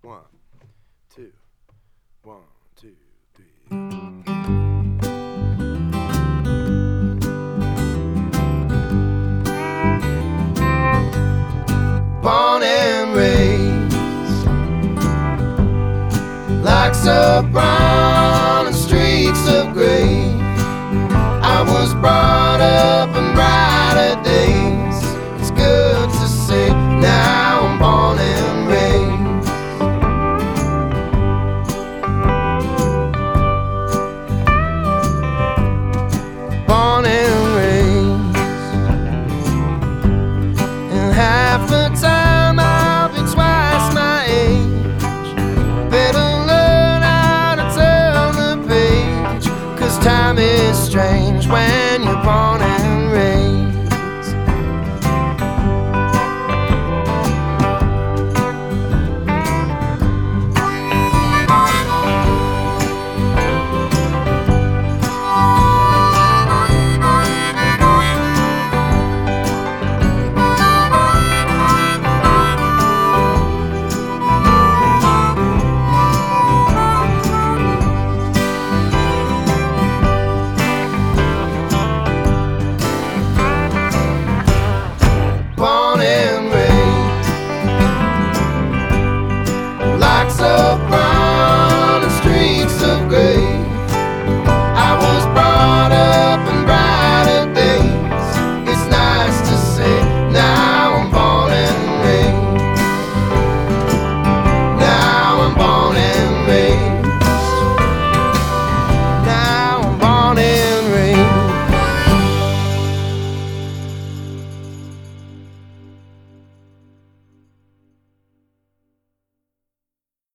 One, two, 1, 2, 3. Born and raised likes of brown and streaks of gray. I was brought up in brighter days. It's good to say now I'm born and raised. Born and raised, and half the time I'll be twice my age. Better learn how to turn the page, 'cause time is strange when you're born and